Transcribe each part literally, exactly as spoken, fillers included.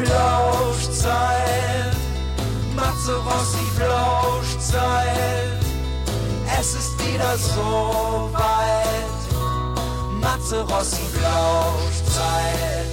Flauschzeit, Matze Rossi Flauschzeit. Es ist wieder so weit, Matze Rossi Flauschzeit.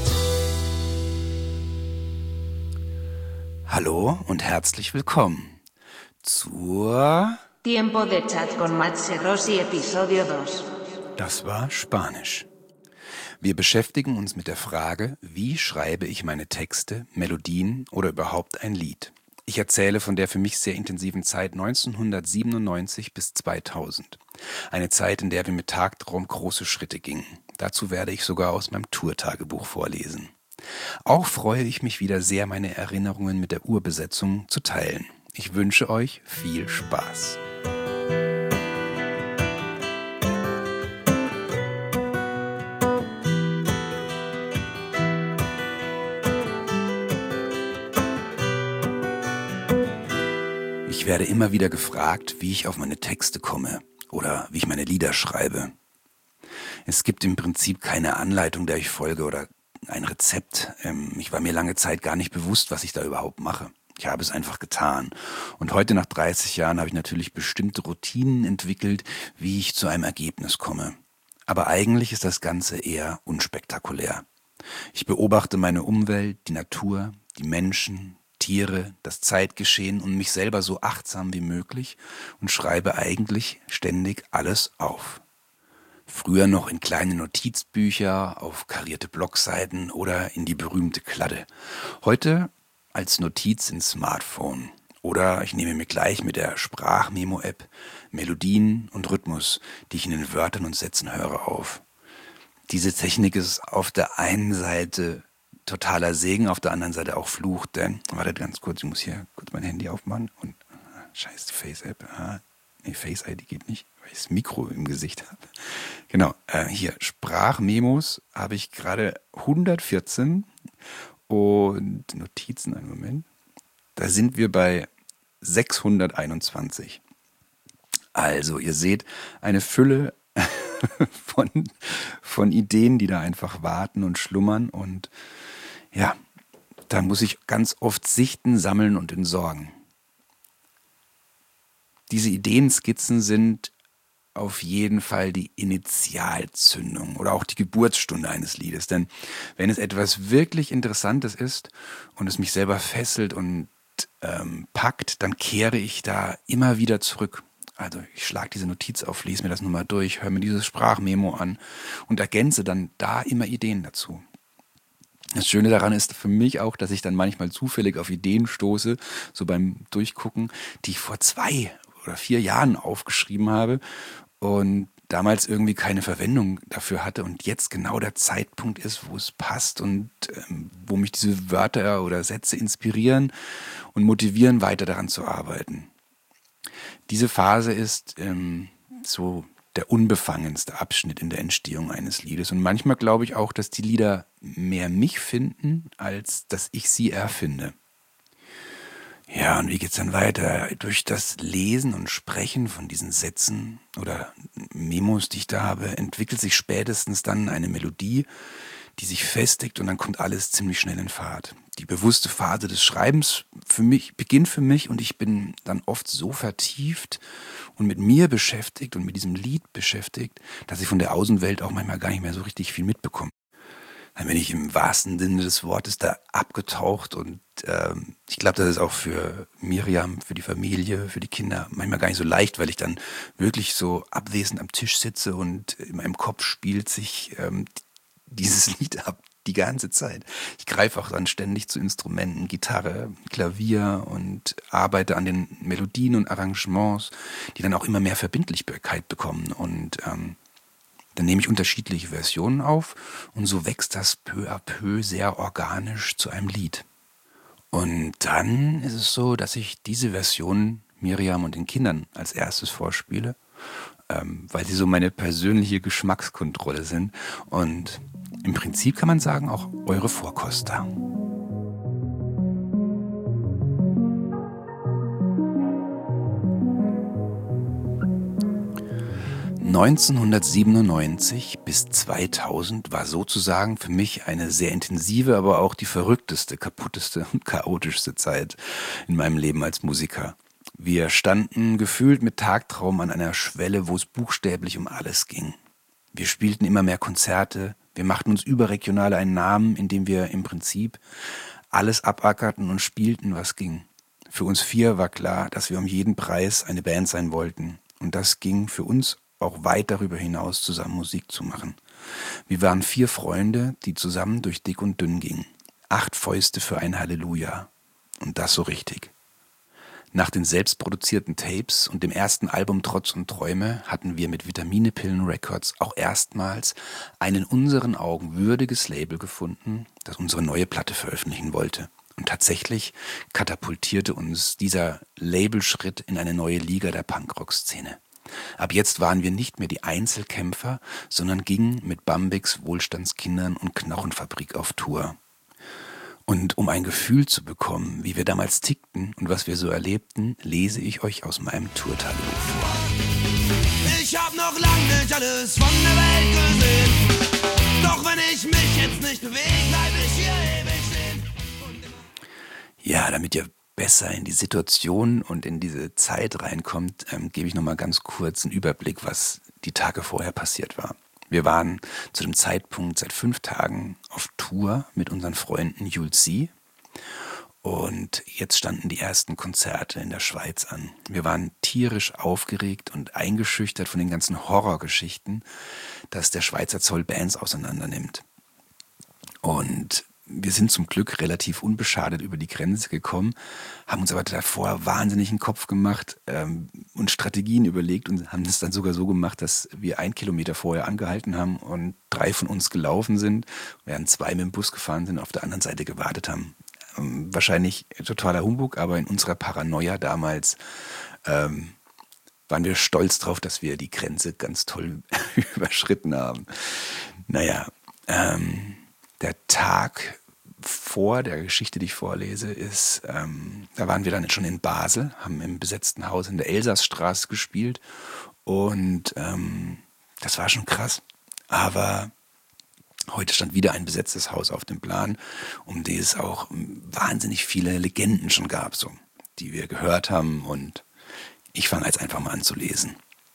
Hallo und herzlich willkommen zur Tiempo de Chat con Matze Rossi Episodio dos. Das war Spanisch. Wir beschäftigen uns mit der Frage, wie schreibe ich meine Texte, Melodien oder überhaupt ein Lied. Ich erzähle von der für mich sehr intensiven Zeit neunzehnhundertsiebenundneunzig bis zweitausend. Eine Zeit, in der wir mit Tagtraum große Schritte gingen. Dazu werde ich sogar aus meinem Tourtagebuch vorlesen. Auch freue ich mich wieder sehr, meine Erinnerungen mit der Urbesetzung zu teilen. Ich wünsche euch viel Spaß. Ich werde immer wieder gefragt, wie ich auf meine Texte komme oder wie ich meine Lieder schreibe. Es gibt im Prinzip keine Anleitung, der ich folge oder ein Rezept. Ich war mir lange Zeit gar nicht bewusst, was ich da überhaupt mache. Ich habe es einfach getan. Und heute nach dreißig Jahren habe ich natürlich bestimmte Routinen entwickelt, wie ich zu einem Ergebnis komme. Aber eigentlich ist das Ganze eher unspektakulär. Ich beobachte meine Umwelt, die Natur, die Menschen, Tiere, das Zeitgeschehen und mich selber so achtsam wie möglich und schreibe eigentlich ständig alles auf. Früher noch in kleine Notizbücher, auf karierte Blockseiten oder in die berühmte Kladde. Heute als Notiz ins Smartphone. Oder ich nehme mir gleich mit der Sprachmemo-App Melodien und Rhythmus, die ich in den Wörtern und Sätzen höre, auf. Diese Technik ist auf der einen Seite totaler Segen, auf der anderen Seite auch Fluch, denn, wartet ganz kurz, ich muss hier kurz mein Handy aufmachen und, scheiß die Face-App, ah, nee, Face-I D geht nicht, weil ich das Mikro im Gesicht habe. Genau, äh, hier, Sprachmemos habe ich gerade hundertvierzehn und Notizen, einen Moment, da sind wir bei sechshunderteinundzwanzig. Also, ihr seht, eine Fülle von, von Ideen, die da einfach warten und schlummern und ja, da muss ich ganz oft sichten, sammeln und entsorgen. Diese Ideenskizzen sind auf jeden Fall die Initialzündung oder auch die Geburtsstunde eines Liedes. Denn wenn es etwas wirklich Interessantes ist und es mich selber fesselt und ähm, packt, dann kehre ich da immer wieder zurück. Also ich schlage diese Notiz auf, lese mir das nochmal durch, höre mir dieses Sprachmemo an und ergänze dann da immer Ideen dazu. Das Schöne daran ist für mich auch, dass ich dann manchmal zufällig auf Ideen stoße, so beim Durchgucken, die ich vor zwei oder vier Jahren aufgeschrieben habe und damals irgendwie keine Verwendung dafür hatte und jetzt genau der Zeitpunkt ist, wo es passt und ähm, wo mich diese Wörter oder Sätze inspirieren und motivieren, weiter daran zu arbeiten. Diese Phase ist ähm, so der unbefangenste Abschnitt in der Entstehung eines Liedes. Und manchmal glaube ich auch, dass die Lieder mehr mich finden, als dass ich sie erfinde. Ja, und wie geht's dann weiter? Durch das Lesen und Sprechen von diesen Sätzen oder Memos, die ich da habe, entwickelt sich spätestens dann eine Melodie, die sich festigt und dann kommt alles ziemlich schnell in Fahrt. Die bewusste Phase des Schreibens für mich beginnt für mich und ich bin dann oft so vertieft und mit mir beschäftigt und mit diesem Lied beschäftigt, dass ich von der Außenwelt auch manchmal gar nicht mehr so richtig viel mitbekomme. Dann bin ich im wahrsten Sinne des Wortes da abgetaucht und ähm, ich glaube, das ist auch für Miriam, für die Familie, für die Kinder manchmal gar nicht so leicht, weil ich dann wirklich so abwesend am Tisch sitze und in meinem Kopf spielt sich ähm, dieses Lied ab. Die ganze Zeit. Ich greife auch dann ständig zu Instrumenten, Gitarre, Klavier und arbeite an den Melodien und Arrangements, die dann auch immer mehr Verbindlichkeit bekommen. Und ähm, dann nehme ich unterschiedliche Versionen auf und so wächst das peu à peu sehr organisch zu einem Lied. Und dann ist es so, dass ich diese Version Miriam und den Kindern als erstes vorspiele, ähm, weil sie so meine persönliche Geschmackskontrolle sind und im Prinzip kann man sagen, auch eure Vorkoster. neunzehnhundertsiebenundneunzig bis zweitausend war sozusagen für mich eine sehr intensive, aber auch die verrückteste, kaputteste und chaotischste Zeit in meinem Leben als Musiker. Wir standen gefühlt mit Tagtraum an einer Schwelle, wo es buchstäblich um alles ging. Wir spielten immer mehr Konzerte, wir machten uns überregional einen Namen, indem wir im Prinzip alles abackerten und spielten, was ging. Für uns vier war klar, dass wir um jeden Preis eine Band sein wollten. Und das ging für uns auch weit darüber hinaus, zusammen Musik zu machen. Wir waren vier Freunde, die zusammen durch dick und dünn gingen. Acht Fäuste für ein Halleluja. Und das so richtig. Nach den selbstproduzierten Tapes und dem ersten Album Trotz und Träume hatten wir mit Vitamine-Pillen Records auch erstmals ein in unseren Augen würdiges Label gefunden, das unsere neue Platte veröffentlichen wollte. Und tatsächlich katapultierte uns dieser Labelschritt in eine neue Liga der Punkrock-Szene. Ab jetzt waren wir nicht mehr die Einzelkämpfer, sondern gingen mit Bambix, Wohlstandskindern und Knochenfabrik auf Tour. Und um ein Gefühl zu bekommen, wie wir damals tickten und was wir so erlebten, lese ich euch aus meinem Tourtagebuch vor. Ich hab noch lang nicht alles von der Welt gesehen. Doch wenn ich mich jetzt nicht bewege, bleib ich hier ewig stehen. Ja, damit ihr besser in die Situation und in diese Zeit reinkommt, ähm, gebe ich nochmal ganz kurz einen Überblick, was die Tage vorher passiert war. Wir waren zu dem Zeitpunkt seit fünf Tagen auf Tour mit unseren Freunden Julzi und jetzt standen die ersten Konzerte in der Schweiz an. Wir waren tierisch aufgeregt und eingeschüchtert von den ganzen Horrorgeschichten, dass der Schweizer Zoll Bands auseinandernimmt. Und wir sind zum Glück relativ unbeschadet über die Grenze gekommen, haben uns aber davor wahnsinnig einen Kopf gemacht ähm, und Strategien überlegt und haben es dann sogar so gemacht, dass wir einen Kilometer vorher angehalten haben und drei von uns gelaufen sind, während zwei mit dem Bus gefahren sind und auf der anderen Seite gewartet haben. Ähm, wahrscheinlich totaler Humbug, aber in unserer Paranoia damals ähm, waren wir stolz drauf, dass wir die Grenze ganz toll überschritten haben. Naja, ähm, der Tag vor der Geschichte, die ich vorlese, ist, ähm, da waren wir dann schon in Basel, haben im besetzten Haus in der Elsassstraße gespielt und ähm, das war schon krass. Aber heute stand wieder ein besetztes Haus auf dem Plan, um die es auch wahnsinnig viele Legenden schon gab, so, die wir gehört haben und ich fange jetzt einfach mal an zu lesen.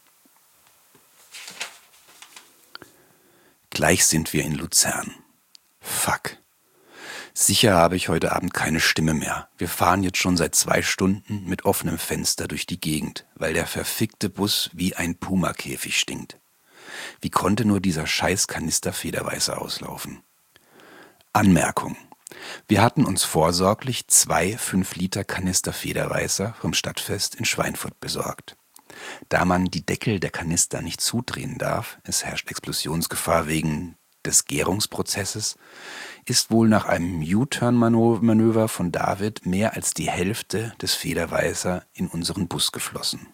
Gleich sind wir in Luzern. Fuck. Sicher habe ich heute Abend keine Stimme mehr. Wir fahren jetzt schon seit zwei Stunden mit offenem Fenster durch die Gegend, weil der verfickte Bus wie ein Puma-Käfig stinkt. Wie konnte nur dieser scheiß Kanister Federweißer auslaufen? Anmerkung. Wir hatten uns vorsorglich zwei fünf Liter Kanister Federweißer vom Stadtfest in Schweinfurt besorgt. Da man die Deckel der Kanister nicht zudrehen darf, es herrscht Explosionsgefahr wegen des Gärungsprozesses, ist wohl nach einem U-Turn-Manöver von David mehr als die Hälfte des Federweißer in unseren Bus geflossen.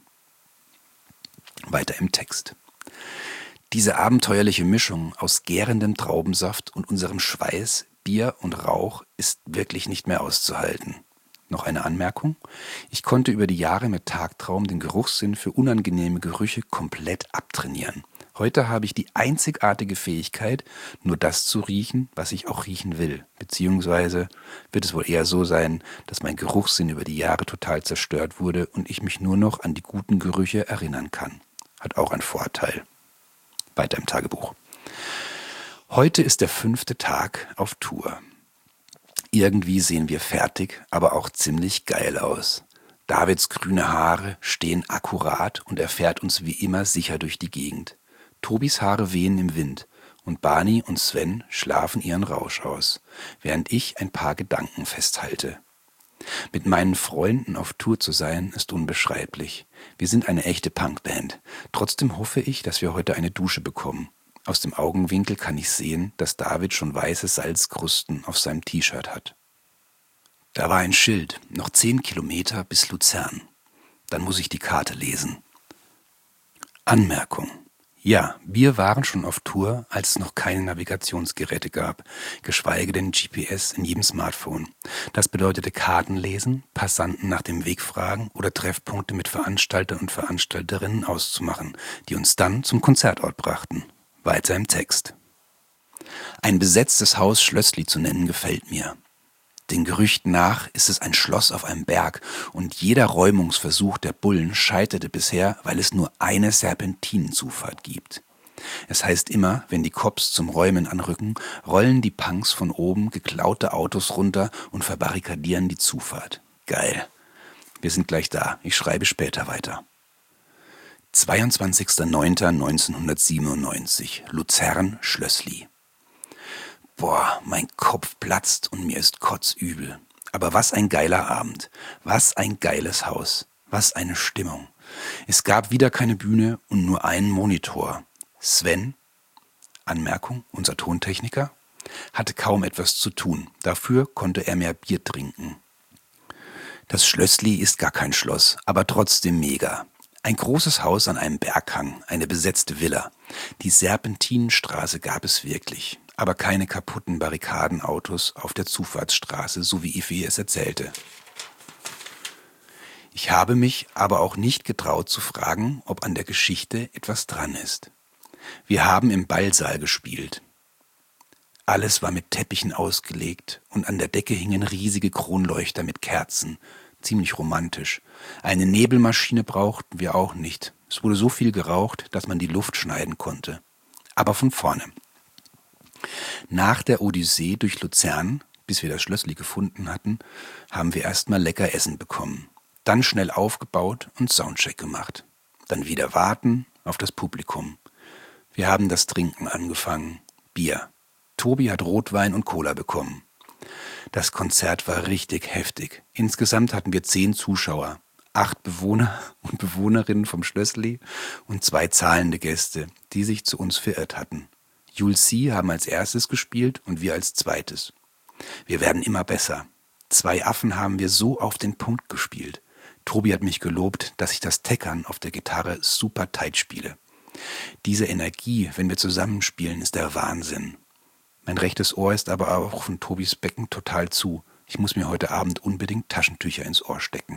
Weiter im Text. Diese abenteuerliche Mischung aus gärendem Traubensaft und unserem Schweiß, Bier und Rauch ist wirklich nicht mehr auszuhalten. Noch eine Anmerkung. Ich konnte über die Jahre mit Tagtraum den Geruchssinn für unangenehme Gerüche komplett abtrainieren. Heute habe ich die einzigartige Fähigkeit, nur das zu riechen, was ich auch riechen will. Beziehungsweise wird es wohl eher so sein, dass mein Geruchssinn über die Jahre total zerstört wurde und ich mich nur noch an die guten Gerüche erinnern kann. Hat auch einen Vorteil. Weiter im Tagebuch. Heute ist der fünfte Tag auf Tour. Irgendwie sehen wir fertig, aber auch ziemlich geil aus. Davids grüne Haare stehen akkurat und er fährt uns wie immer sicher durch die Gegend. Tobis Haare wehen im Wind und Barney und Sven schlafen ihren Rausch aus, während ich ein paar Gedanken festhalte. Mit meinen Freunden auf Tour zu sein, ist unbeschreiblich. Wir sind eine echte Punkband. Trotzdem hoffe ich, dass wir heute eine Dusche bekommen. Aus dem Augenwinkel kann ich sehen, dass David schon weiße Salzkrusten auf seinem T-Shirt hat. Da war ein Schild, noch zehn Kilometer bis Luzern. Dann muss ich die Karte lesen. Anmerkung. Ja, wir waren schon auf Tour, als es noch keine Navigationsgeräte gab, geschweige denn G P S in jedem Smartphone. Das bedeutete Karten lesen, Passanten nach dem Weg fragen oder Treffpunkte mit Veranstaltern und Veranstalterinnen auszumachen, die uns dann zum Konzertort brachten. Weiter im Text. Ein besetztes Haus Schlössli zu nennen gefällt mir. Den Gerüchten nach ist es ein Schloss auf einem Berg und jeder Räumungsversuch der Bullen scheiterte bisher, weil es nur eine Serpentinenzufahrt gibt. Es heißt immer, wenn die Cops zum Räumen anrücken, rollen die Punks von oben geklaute Autos runter und verbarrikadieren die Zufahrt. Geil. Wir sind gleich da. Ich schreibe später weiter. zweiundzwanzigster neunter neunzehnhundertsiebenundneunzig. Luzern, Schlössli. Boah, mein Kopf platzt und mir ist kotzübel. Aber was ein geiler Abend. Was ein geiles Haus. Was eine Stimmung. Es gab wieder keine Bühne und nur einen Monitor. Sven, Anmerkung, unser Tontechniker, hatte kaum etwas zu tun. Dafür konnte er mehr Bier trinken. Das Schlössli ist gar kein Schloss, aber trotzdem mega. Ein großes Haus an einem Berghang, eine besetzte Villa. Die Serpentinenstraße gab es wirklich. Aber keine kaputten Barrikadenautos auf der Zufahrtsstraße, so wie Iffi es erzählte. Ich habe mich aber auch nicht getraut zu fragen, ob an der Geschichte etwas dran ist. Wir haben im Ballsaal gespielt. Alles war mit Teppichen ausgelegt und an der Decke hingen riesige Kronleuchter mit Kerzen. Ziemlich romantisch. Eine Nebelmaschine brauchten wir auch nicht. Es wurde so viel geraucht, dass man die Luft schneiden konnte. Aber von vorne. Nach der Odyssee durch Luzern, bis wir das Schlössli gefunden hatten, haben wir erstmal lecker Essen bekommen. Dann schnell aufgebaut und Soundcheck gemacht. Dann wieder warten auf das Publikum. Wir haben das Trinken angefangen. Bier. Tobi hat Rotwein und Cola bekommen. Das Konzert war richtig heftig. Insgesamt hatten wir zehn Zuschauer. Acht Bewohner und Bewohnerinnen vom Schlössli und zwei zahlende Gäste, die sich zu uns verirrt hatten. Jules C. haben als erstes gespielt und wir als zweites. Wir werden immer besser. Zwei Affen haben wir so auf den Punkt gespielt. Tobi hat mich gelobt, dass ich das Teckern auf der Gitarre super tight spiele. Diese Energie, wenn wir zusammenspielen, ist der Wahnsinn. Mein rechtes Ohr ist aber auch von Tobis Becken total zu. Ich muss mir heute Abend unbedingt Taschentücher ins Ohr stecken.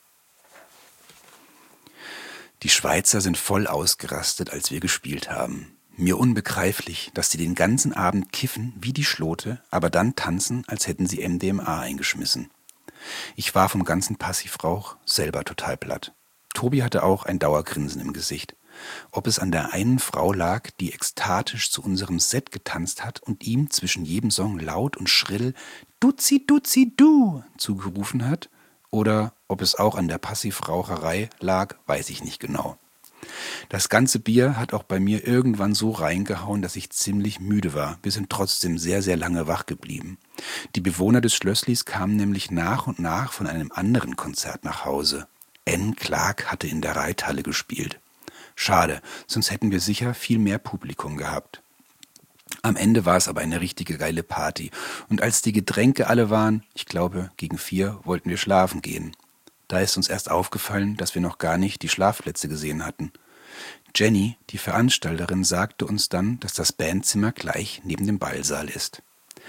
Die Schweizer sind voll ausgerastet, als wir gespielt haben. Mir unbegreiflich, dass sie den ganzen Abend kiffen wie die Schlote, aber dann tanzen, als hätten sie M D M A eingeschmissen. Ich war vom ganzen Passivrauch selber total platt. Tobi hatte auch ein Dauergrinsen im Gesicht. Ob es an der einen Frau lag, die ekstatisch zu unserem Set getanzt hat und ihm zwischen jedem Song laut und schrill »Duzi, Duzi, du« zugerufen hat, oder ob es auch an der Passivraucherei lag, weiß ich nicht genau. Das ganze Bier hat auch bei mir irgendwann so reingehauen, dass ich ziemlich müde war. Wir sind trotzdem sehr, sehr lange wach geblieben. Die Bewohner des Schlösslis kamen nämlich nach und nach von einem anderen Konzert nach Hause. N. Clark hatte in der Reithalle gespielt. Schade, sonst hätten wir sicher viel mehr Publikum gehabt. Am Ende war es aber eine richtige geile Party. Und als die Getränke alle waren, ich glaube, gegen vier wollten wir schlafen gehen. Da ist uns erst aufgefallen, dass wir noch gar nicht die Schlafplätze gesehen hatten. Jenny, die Veranstalterin, sagte uns dann, dass das Bandzimmer gleich neben dem Ballsaal ist.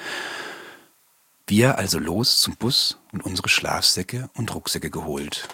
Wir also los zum Bus und unsere Schlafsäcke und Rucksäcke geholt.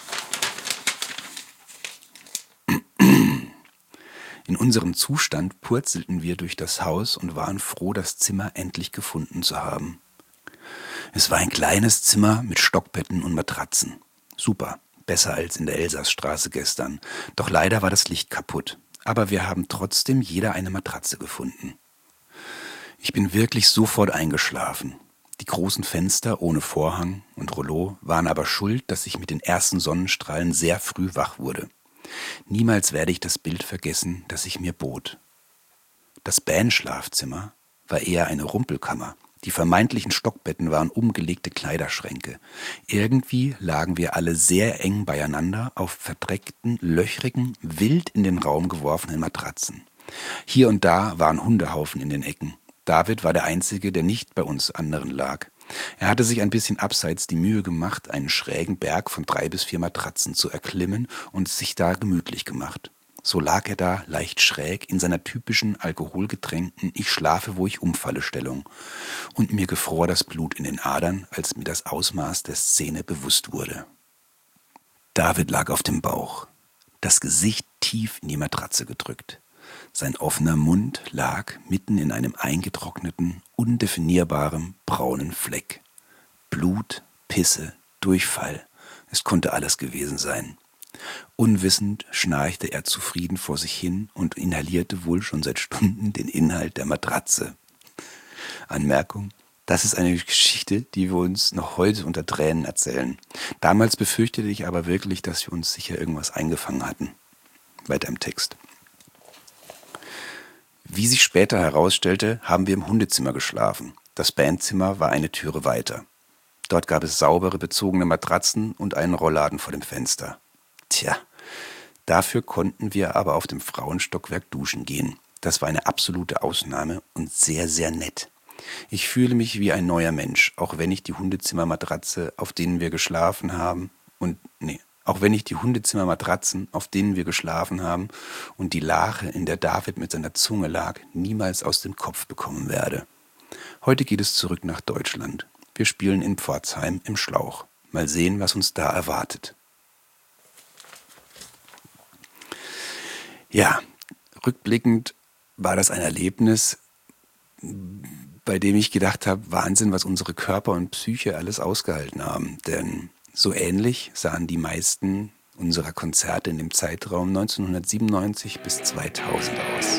In unserem Zustand purzelten wir durch das Haus und waren froh, das Zimmer endlich gefunden zu haben. Es war ein kleines Zimmer mit Stockbetten und Matratzen. Super, besser als in der Elsassstraße gestern. Doch leider war das Licht kaputt. Aber wir haben trotzdem jeder eine Matratze gefunden. Ich bin wirklich sofort eingeschlafen. Die großen Fenster ohne Vorhang und Rollo waren aber schuld, dass ich mit den ersten Sonnenstrahlen sehr früh wach wurde. Niemals werde ich das Bild vergessen, das sich mir bot. Das Bandschlafzimmer war eher eine Rumpelkammer. Die vermeintlichen Stockbetten waren umgelegte Kleiderschränke. Irgendwie lagen wir alle sehr eng beieinander auf verdreckten, löchrigen, wild in den Raum geworfenen Matratzen. Hier und da waren Hundehaufen in den Ecken. David war der Einzige, der nicht bei uns anderen lag. Er hatte sich ein bisschen abseits die Mühe gemacht, einen schrägen Berg von drei bis vier Matratzen zu erklimmen und sich da gemütlich gemacht. So lag er da, leicht schräg, in seiner typischen alkoholgetränkten Ich schlafe, wo ich umfalle Stellung. Und mir gefror das Blut in den Adern, als mir das Ausmaß der Szene bewusst wurde. David lag auf dem Bauch, das Gesicht tief in die Matratze gedrückt. Sein offener Mund lag mitten in einem eingetrockneten, undefinierbaren braunen Fleck. Blut, Pisse, Durchfall, es konnte alles gewesen sein. Unwissend schnarchte er zufrieden vor sich hin und inhalierte wohl schon seit Stunden den Inhalt der Matratze. Anmerkung: Das ist eine Geschichte, die wir uns noch heute unter Tränen erzählen. Damals befürchtete ich aber wirklich, dass wir uns sicher irgendwas eingefangen hatten. Weiter im Text. Wie sich später herausstellte, haben wir im Hundezimmer geschlafen. Das Bandzimmer war eine Türe weiter. Dort gab es saubere, bezogene Matratzen und einen Rollladen vor dem Fenster. Tja, dafür konnten wir aber auf dem Frauenstockwerk duschen gehen. Das war eine absolute Ausnahme und sehr, sehr nett. Ich fühle mich wie ein neuer Mensch, auch wenn ich die Hundezimmermatratze, auf denen wir geschlafen haben, und nee, auch wenn ich die Hundezimmermatratzen, auf denen wir geschlafen haben, und die Lache, in der David mit seiner Zunge lag, niemals aus dem Kopf bekommen werde. Heute geht es zurück nach Deutschland. Wir spielen in Pforzheim im Schlauch. Mal sehen, was uns da erwartet. Ja, rückblickend war das ein Erlebnis, bei dem ich gedacht habe, Wahnsinn, was unsere Körper und Psyche alles ausgehalten haben. Denn so ähnlich sahen die meisten unserer Konzerte in dem Zeitraum neunzehnhundertsiebenundneunzig bis zweitausend aus.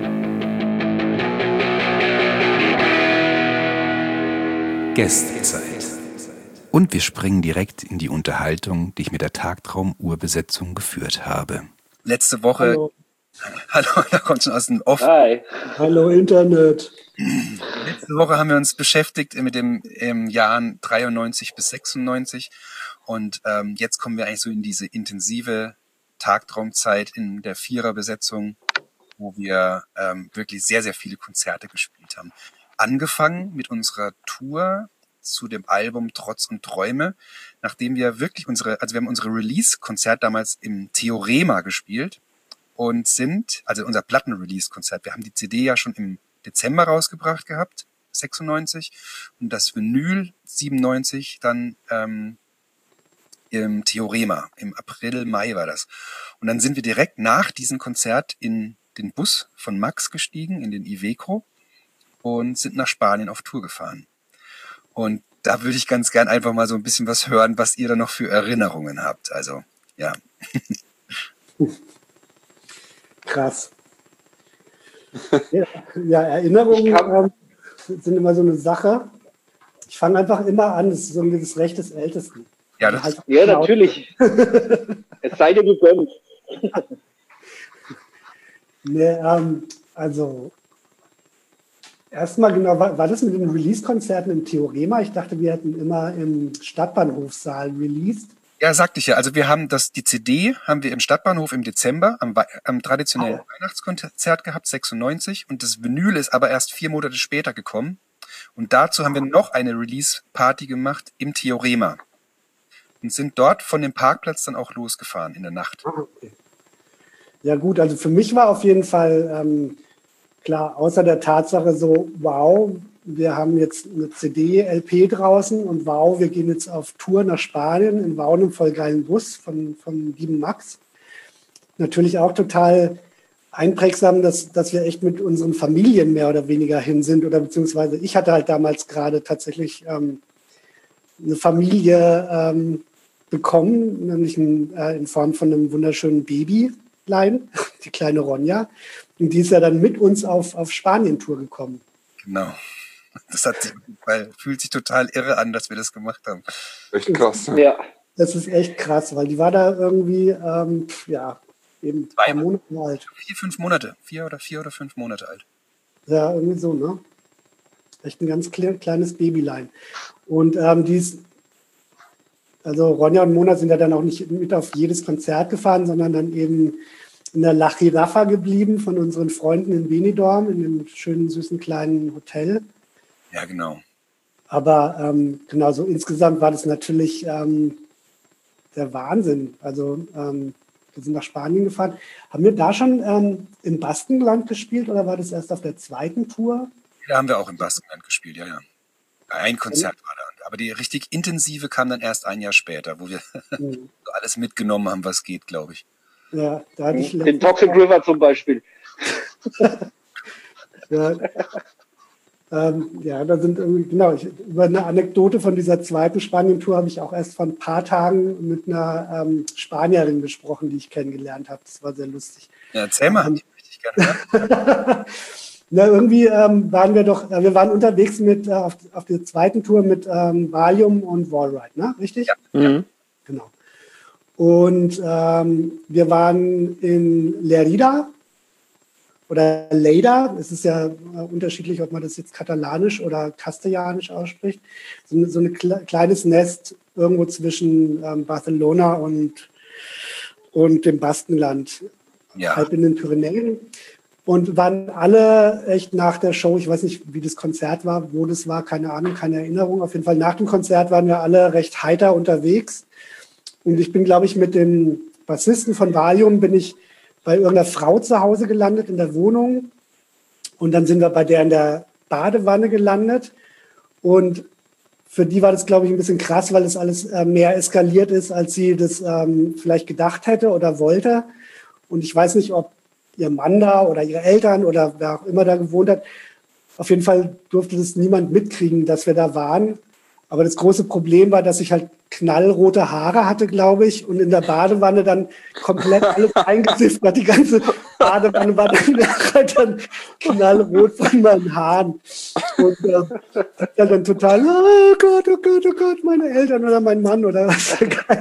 Gästezeit. Und wir springen direkt in die Unterhaltung, die ich mit der Tagtraum-Urbesetzung geführt habe. Letzte Woche... Hallo. Hallo, da kommt schon aus dem Off. Hi. Hallo Internet. Letzte Woche haben wir uns beschäftigt mit dem im Jahren dreiundneunzig bis sechsundneunzig und ähm, jetzt kommen wir eigentlich so in diese intensive Tagtraumzeit in der Viererbesetzung, wo wir ähm, wirklich sehr, sehr viele Konzerte gespielt haben. Angefangen mit unserer Tour zu dem Album Trotz und Träume, nachdem wir wirklich unsere, also wir haben unsere Release-Konzert damals im Theorema gespielt. Und sind, also unser Platten-Release-Konzert, wir haben die C D ja schon im Dezember rausgebracht gehabt, sechsundneunzig, und das Vinyl siebenundneunzig dann ähm, im Theorema, im April, Mai war das. Und dann sind wir direkt nach diesem Konzert in den Bus von Max gestiegen, in den Iveco, und sind nach Spanien auf Tour gefahren. Und da würde ich ganz gern einfach mal so ein bisschen was hören, was ihr da noch für Erinnerungen habt. Also, ja. Krass. Ja, ja, Erinnerungen ähm, sind immer so eine Sache. Ich fange einfach immer an, das ist so das Recht des Ältesten. Ja, das halt ja natürlich. Es sei dir gegönnt. Nee, ähm, also erstmal genau, war, war das mit den Release-Konzerten im Theorema? Ich dachte, wir hätten immer im Stadtbahnhofsaal released. Ja, sagte ich ja. Also wir haben das, die C D haben wir im Stadtbahnhof im Dezember am, am traditionellen oh. Weihnachtskonzert gehabt, sechsundneunzig. Und das Vinyl ist aber erst vier Monate später gekommen. Und dazu haben wir noch eine Release-Party gemacht im Theorema. Und sind dort von dem Parkplatz dann auch losgefahren in der Nacht. Ah, okay. Ja gut, also für mich war auf jeden Fall ähm, klar, außer der Tatsache so, wow, wir haben jetzt eine C D, L P draußen und wow, wir gehen jetzt auf Tour nach Spanien in wow, einem voll geilen Bus von, von lieben Max. Natürlich auch total einprägsam, dass, dass wir echt mit unseren Familien mehr oder weniger hin sind oder beziehungsweise ich hatte halt damals gerade tatsächlich ähm, eine Familie ähm, bekommen, nämlich ein, äh, in Form von einem wunderschönen Babylein, die kleine Ronja. Und die ist ja dann mit uns auf, auf Spanien-Tour gekommen. Genau. Das hat sich, weil, fühlt sich total irre an, dass wir das gemacht haben. Echt krass. Ja. Ja. Das ist echt krass, weil die war da irgendwie, ähm, ja, eben Zwei ein paar Monate alt. Vier, fünf Monate. Vier oder vier oder fünf Monate alt. Ja, irgendwie so, ne? Echt ein ganz kle- kleines Babylein. Und ähm, die ist, also Ronja und Mona sind ja dann auch nicht mit auf jedes Konzert gefahren, sondern dann eben in der La Jirafa geblieben von unseren Freunden in Benidorm, in dem schönen, süßen, kleinen Hotel. Ja, genau. Aber ähm, genau so insgesamt war das natürlich ähm, der Wahnsinn. Also ähm, wir sind nach Spanien gefahren. Haben wir da schon ähm, im Baskenland gespielt oder war das erst auf der zweiten Tour? Da haben wir auch im Baskenland gespielt, ja, ja. Ein Konzert war da. Aber die richtig intensive kam dann erst ein Jahr später, wo wir mhm. alles mitgenommen haben, was geht, glaube ich. Ja, da hatte ich den Toxic River zum Beispiel. ja. Ähm, ja, da sind irgendwie, genau, ich, über eine Anekdote von dieser zweiten Spanien-Tour habe ich auch erst vor ein paar Tagen mit einer ähm, Spanierin gesprochen, die ich kennengelernt habe. Das war sehr lustig. Ja, erzähl mal, ähm, ich richtig gerne. Na, irgendwie ähm, waren wir doch, äh, wir waren unterwegs mit äh, auf, auf der zweiten Tour mit ähm, Valium und Wallride, ne? Richtig? Ja. Mhm. Genau. Und ähm, wir waren in Lerida oder Lleida. Es ist ja äh, unterschiedlich, ob man das jetzt katalanisch oder kastellanisch ausspricht. So, so ein kle- kleines Nest irgendwo zwischen ähm, Barcelona und, und dem Baskenland, ja. halb in den Pyrenäen. Und waren alle echt nach der Show, ich weiß nicht, wie das Konzert war, wo das war, keine Ahnung, keine Erinnerung. Auf jeden Fall nach dem Konzert waren wir alle recht heiter unterwegs. Und ich bin, glaube ich, mit dem Bassisten von Valium bin ich bei irgendeiner Frau zu Hause gelandet in der Wohnung. Und dann sind wir bei der in der Badewanne gelandet. Und für die war das, glaube ich, ein bisschen krass, weil es alles äh, mehr eskaliert ist, als sie das ähm, vielleicht gedacht hätte oder wollte. Und ich weiß nicht, ob ihr Mann da oder ihre Eltern oder wer auch immer da gewohnt hat. Auf jeden Fall durfte das niemand mitkriegen, dass wir da waren. Aber das große Problem war, dass ich halt knallrote Haare hatte, glaube ich, und in der Badewanne dann komplett alles eingesifft war. Die ganze Badewanne war dann, halt dann knallrot von meinen Haaren. Und äh, dann, dann total, oh Gott, oh Gott, oh Gott, meine Eltern oder mein Mann oder was.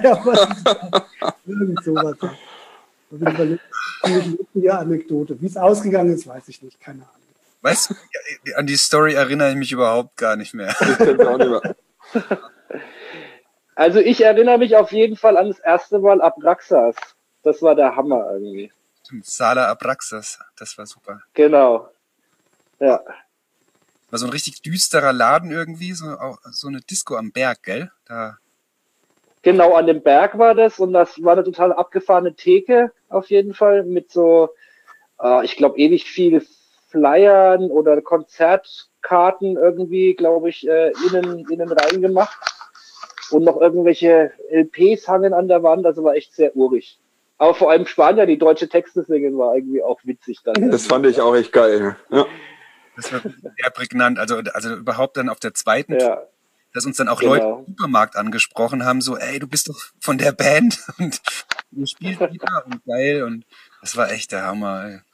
Irgend sowas. Auf jeden Fall eine lustige Anekdote. Wie es ausgegangen ist, weiß ich nicht, keine Ahnung. Weißt du, an die Story erinnere ich mich überhaupt gar nicht mehr. Ich kenn's auch nicht mehr. Also ich erinnere mich auf jeden Fall an das erste Mal Abraxas. Das war der Hammer irgendwie. Sala Abraxas, das war super. Genau. Ja. War so ein richtig düsterer Laden irgendwie, so, auch, so eine Disco am Berg, gell? Da. Genau, an dem Berg war das und das war eine total abgefahrene Theke auf jeden Fall mit so, äh, ich glaube, ewig viel Flyern oder Konzertkarten irgendwie, glaube ich, äh, innen, innen rein gemacht und noch irgendwelche L Ps hangen an der Wand, also war echt sehr urig. Aber vor allem Spanier, die deutsche Texte singen, war irgendwie auch witzig dann. Das fand ich auch echt geil. Ja. Das war sehr prägnant, also, also überhaupt dann auf der zweiten, Ja. dass uns dann auch Genau. Leute im Supermarkt angesprochen haben, so, ey, du bist doch von der Band und du spielst wieder und geil und das war echt der Hammer, ey.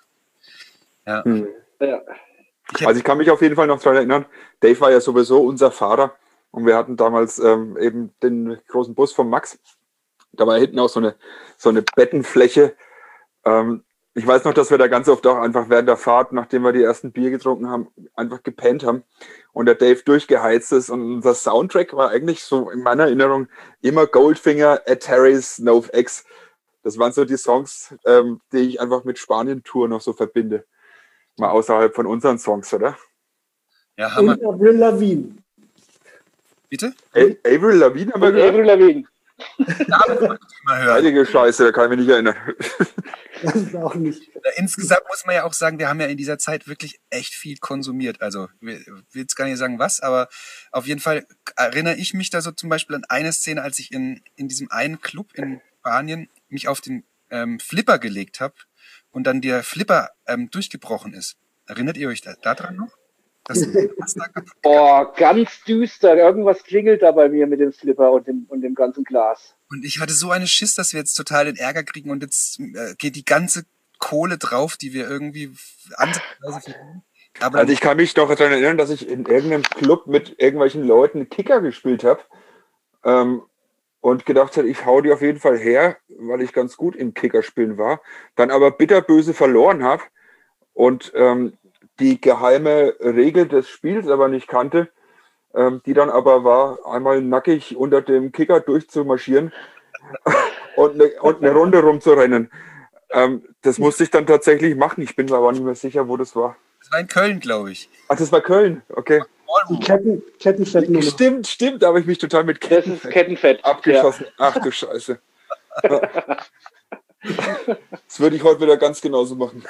Ja. Hm. Ja. Ich hab, Also ich kann mich auf jeden Fall noch daran erinnern, Dave war ja sowieso unser Fahrer und wir hatten damals ähm, eben den großen Bus von Max. Da war hinten auch so eine, so eine Bettenfläche. Ähm, ich weiß noch, dass wir da ganz oft auch einfach während der Fahrt, nachdem wir die ersten Bier getrunken haben, einfach gepennt haben und der Dave durchgeheizt ist. Und unser Soundtrack war eigentlich so in meiner Erinnerung immer Goldfinger, Ataris, NoFX. Das waren so die Songs, ähm, die ich einfach mit Spanien-Tour noch so verbinde. Mal außerhalb von unseren Songs, oder? ja, Hammer. Und Avril Lavigne. Bitte? A- Avril Lavigne haben wir Und gehört? Avril Lavigne. Damit wollte ich mal hören. Heilige Scheiße, da kann ich mich nicht erinnern. Das ist auch nicht. Insgesamt muss man ja auch sagen, wir haben ja in dieser Zeit wirklich echt viel konsumiert. Also, ich will jetzt gar nicht sagen was, aber auf jeden Fall erinnere ich mich da so zum Beispiel an eine Szene, als ich in, in diesem einen Club in Spanien mich auf den ähm, Flipper gelegt habe und dann der Flipper ähm, durchgebrochen ist. Erinnert ihr euch da, da dran noch? Das, das da kaputt Boah, ganz düster. Irgendwas klingelt da bei mir mit dem Flipper und dem, und dem ganzen Glas. Und ich hatte so eine Schiss, dass wir jetzt total den Ärger kriegen und jetzt äh, geht die ganze Kohle drauf, die wir irgendwie ansatzweise verdienen. Aber Also ich kann mich noch daran erinnern, dass ich in irgendeinem Club mit irgendwelchen Leuten Kicker gespielt habe ähm, und gedacht habe, ich hau die auf jeden Fall her, weil ich ganz gut im Kickerspielen war. Dann aber bitterböse verloren habe und ähm, die geheime Regel des Spiels aber nicht kannte, ähm, die dann aber war, einmal nackig unter dem Kicker durchzumarschieren und, eine, und eine Runde rumzurennen. Ähm, das musste ich dann tatsächlich machen. Ich bin mir aber nicht mehr sicher, wo das war. das war in Köln, glaube ich. Ach, das war Köln, okay. Die Ketten, Kettenfettnummer. Stimmt, stimmt, da habe ich mich total mit Das Ketten ist Kettenfett. abgeschossen. Ach du Scheiße. Das würde ich heute wieder ganz genauso machen.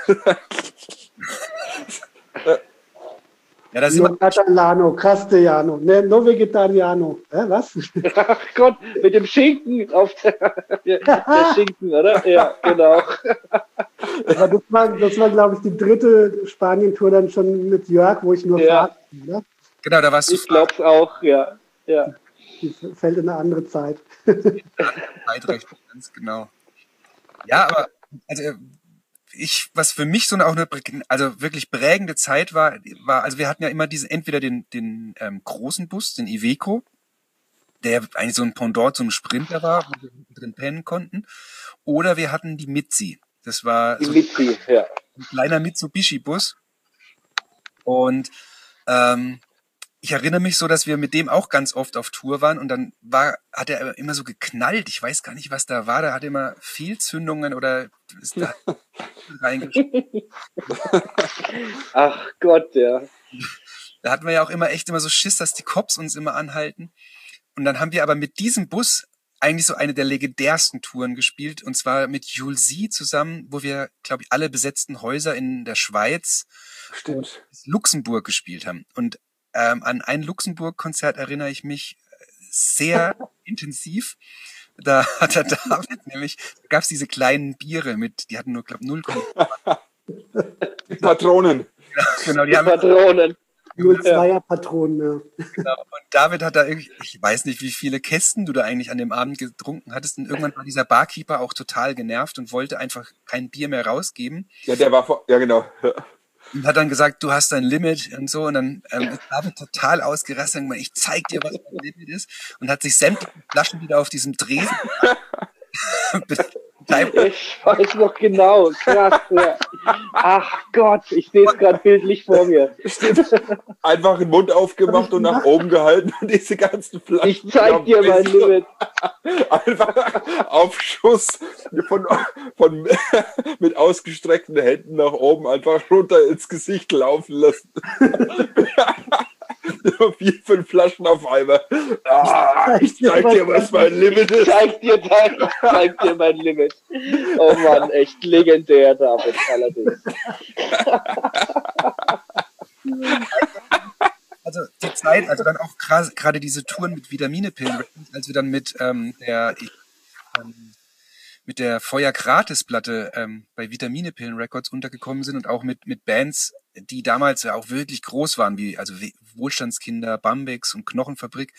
Ja, da sind No Catalano, Castellano, ne, no Vegetariano. Hä, was? Ach Gott, mit dem Schinken auf der, der, der Schinken, oder? Ja, genau. Aber das war, das war glaube ich, die dritte Spanien-Tour dann schon mit Jörg, wo ich nur Ja. fahre. Ne? genau, da warst du Ich glaub's auch, ja. Ja. Die fällt in eine andere Zeit. Zeitrecht, ganz genau. Ja, aber also ich, was für mich so eine auch eine also wirklich prägende Zeit war, war, also wir hatten ja immer diesen, entweder den, den ähm, großen Bus, den Iveco, der eigentlich so ein Pendant zum Sprinter war, wo wir drin pennen konnten, oder wir hatten die Mitzi. Das war Die so Mitzi, ja. ein kleiner Mitsubishi-Bus. Und ähm, ich erinnere mich so, dass wir mit dem auch ganz oft auf Tour waren und dann war, hat er immer so geknallt. Ich weiß gar nicht, was da war. Da hat er immer Fehlzündungen oder ist da reingeschrieben. Ach Gott, ja. Da hatten wir ja auch immer echt immer so Schiss, dass die Cops uns immer anhalten. Und dann haben wir aber mit diesem Bus eigentlich so eine der legendärsten Touren gespielt und zwar mit Julesi zusammen, wo wir, glaube ich, alle besetzten Häuser in der Schweiz Stimmt. und Luxemburg gespielt haben. Und ähm, an ein Luxemburg-Konzert erinnere ich mich sehr intensiv. Da hat der David nämlich, da gab es diese kleinen Biere mit, die hatten nur, glaube ich, null Komma Die Patronen. genau, die Die haben Patronen. Null Zweier Patronen. Ja. genau. Und David hat da irgendwie, ich weiß nicht, wie viele Kästen du da eigentlich an dem Abend getrunken hattest. Und irgendwann war dieser Barkeeper auch total genervt und wollte einfach kein Bier mehr rausgeben. Ja, der war vor, ja genau. Und hat dann gesagt, du hast dein Limit und so. Und dann ähm, ist David total ausgerastet und gemeint, ich zeig dir, was mein Limit ist. Und hat sich sämtliche Flaschen wieder auf diesem Tresen Ich weiß noch genau. Krass, ja. Ach Gott, ich sehe es gerade bildlich vor mir. Einfach den Mund aufgemacht und nach oben gehalten und diese ganzen Flaschen. Ich zeig dir mein Limit. Einfach auf Schuss von, von, mit ausgestreckten Händen nach oben einfach runter ins Gesicht laufen lassen. Vier, fünf Flaschen auf einmal. Ah, ich zeig dir, was mein Limit Ich ist. zeig dir, dein, ich zeig dir mein Limit. Oh Mann, echt legendär, David, allerdings. Also die Zeit, also dann auch gerade diese Touren mit Vitaminepillen, als wir dann mit ähm, der ähm, mit der Feuer Gratis Platte ähm, bei Vitaminepillen Records untergekommen sind und auch mit mit Bands, die damals ja auch wirklich groß waren, wie also Wohlstandskinder, Bambex und Knochenfabrik,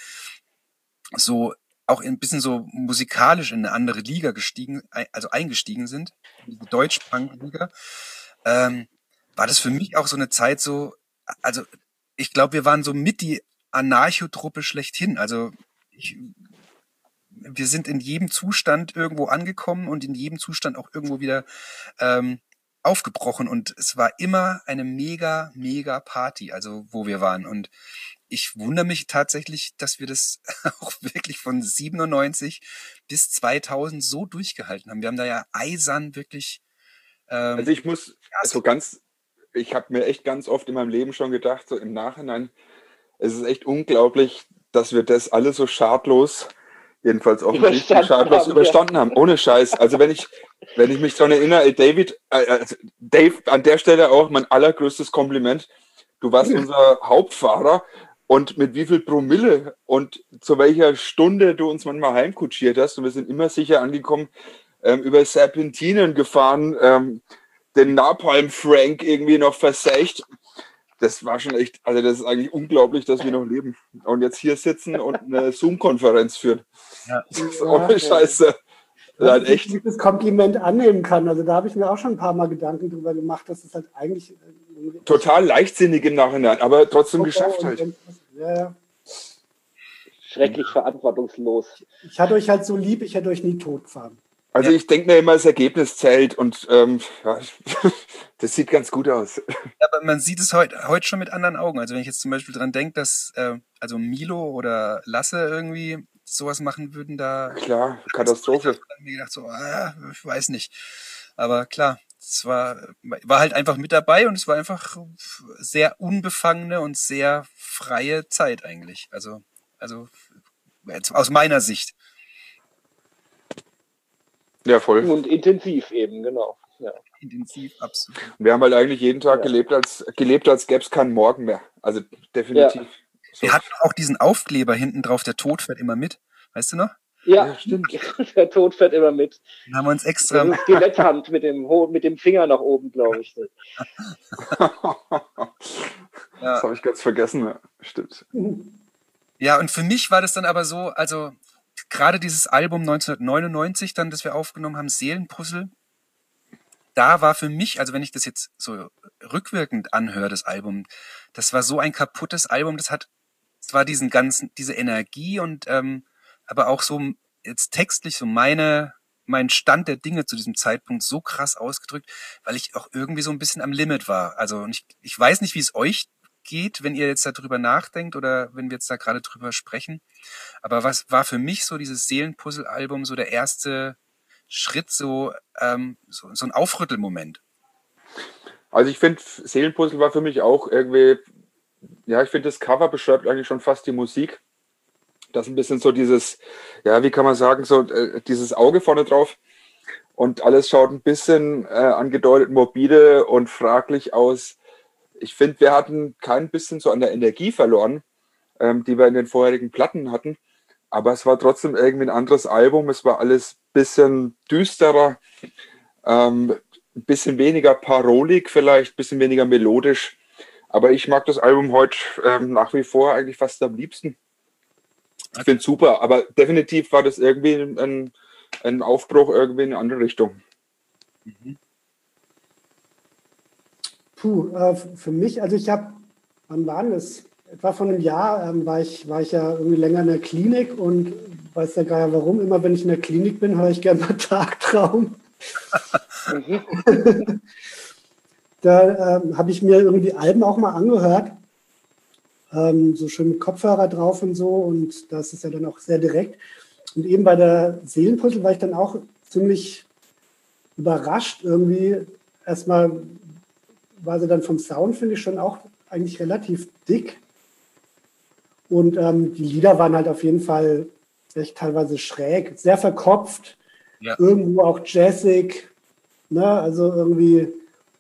so auch ein bisschen so musikalisch in eine andere Liga gestiegen, also eingestiegen sind, die Deutsch-Punk-Liga, ähm, war das für mich auch so eine Zeit so, also ich glaube, wir waren so mit die Anarchotruppe schlechthin. Also ich, wir sind in jedem Zustand irgendwo angekommen und in jedem Zustand auch irgendwo wieder ähm, aufgebrochen. Und es war immer eine mega, mega Party, also wo wir waren. Und ich wundere mich tatsächlich, dass wir das auch wirklich von siebenundneunzig bis zweitausend so durchgehalten haben. Wir haben da ja eisern wirklich... Ähm, Also ich muss so ganz... Ich habe mir echt ganz oft in meinem Leben schon gedacht, so im Nachhinein, es ist echt unglaublich, dass wir das alles so schadlos, jedenfalls offensichtlich schadlos haben, überstanden ja. haben, ohne Scheiß. Also wenn ich, wenn ich mich daran erinnere, ey David, äh, Dave, an der Stelle auch mein allergrößtes Kompliment. Du warst unser Hauptfahrer und mit wie viel Promille und zu welcher Stunde du uns manchmal heimkutschiert hast und wir sind immer sicher angekommen, ähm, über Serpentinen gefahren, ähm, den Napalm Frank irgendwie noch verseicht. Das war schon echt, also das ist eigentlich unglaublich, dass wir noch leben und jetzt hier sitzen und eine Zoom-Konferenz führen. Ja. Das ist ohne Scheiße. Dass ich dieses Kompliment annehmen kann. Also da habe ich mir auch schon ein paar Mal Gedanken drüber gemacht, dass es halt eigentlich total leichtsinnig im Nachhinein, aber trotzdem geschafft halt. Ja, ja. Schrecklich verantwortungslos. Ich hatte euch halt so lieb, ich hätte euch nie totgefahren. Also ja. Ich denke mir immer, das Ergebnis zählt und ähm, ja, das sieht ganz gut aus. Ja, aber man sieht es heute heute schon mit anderen Augen. Also wenn ich jetzt zum Beispiel dran denke, dass äh, also Milo oder Lasse irgendwie sowas machen würden, da... Klar, Katastrophe. Ich habe mir gedacht so, ah, ich weiß nicht. Aber klar, es war, war halt einfach mit dabei und es war einfach sehr unbefangene und sehr freie Zeit eigentlich. Also, also aus meiner Sicht. Ja, voll. Und intensiv eben, genau. Ja. Intensiv, absolut. Wir haben halt eigentlich jeden Tag Ja. gelebt, als gelebt, als gäbe es keinen Morgen mehr. Also definitiv. So. Wir hatten auch diesen Aufkleber hinten drauf, der Tod fährt immer mit. Weißt du noch? Ja, Ja, stimmt. der Tod fährt immer mit. Den haben wir uns extra. Das ist Skeletthand mit dem, Ho- mit dem Finger nach oben, glaube ich. Das habe ich ganz vergessen. Ja. Stimmt. Ja, und für mich war das dann aber so, also gerade dieses Album neunzehnhundertneunundneunzig dann, das wir aufgenommen haben, Seelenpuzzle, da war für mich, also wenn ich das jetzt so rückwirkend anhöre, das Album, das war so ein kaputtes Album, das hat, es war diesen ganzen, diese Energie und ähm, aber auch so jetzt textlich so meine, mein Stand der Dinge zu diesem Zeitpunkt so krass ausgedrückt, weil ich auch irgendwie so ein bisschen am Limit war. Also und ich, ich weiß nicht, wie es euch geht, wenn ihr jetzt darüber nachdenkt oder wenn wir jetzt da gerade drüber sprechen. Aber was war für mich so dieses Seelenpuzzle-Album so der erste Schritt, so, ähm, so, so ein Aufrüttelmoment? Also ich finde, Seelenpuzzle war für mich auch irgendwie, ja, ich finde, das Cover beschreibt eigentlich schon fast die Musik. Das ist ein bisschen so dieses, ja, wie kann man sagen, so äh, dieses Auge vorne drauf. Und alles schaut ein bisschen äh, angedeutet morbide und fraglich aus. Ich finde, wir hatten kein bisschen so an der Energie verloren, ähm, die wir in den vorherigen Platten hatten. Aber es war trotzdem irgendwie ein anderes Album. Es war alles ein bisschen düsterer, ähm, ein bisschen weniger parolig vielleicht, ein bisschen weniger melodisch. Aber ich mag das Album heute ähm, nach wie vor eigentlich fast am liebsten. Ich finde es super, aber definitiv war das irgendwie ein, ein Aufbruch irgendwie in eine andere Richtung. Mhm. Puh, äh, für mich, also ich habe, wann war denn das? Etwa vor einem Jahr ähm, war, ich, war ich ja irgendwie länger in der Klinik und weiß ja gar nicht warum. Immer wenn ich in der Klinik bin, höre ich gerne mal Tagtraum. Da ähm, habe ich mir irgendwie Alben auch mal angehört. Ähm, so schön mit Kopfhörer drauf und so. Und das ist ja dann auch sehr direkt. Und eben bei der Seelenpuzzle war ich dann auch ziemlich überrascht. Irgendwie erstmal war sie dann vom Sound, finde ich, schon auch eigentlich relativ dick. Und ähm, die Lieder waren halt auf jeden Fall echt teilweise schräg, sehr verkopft, Ja. irgendwo auch jazzig. Ne? Also irgendwie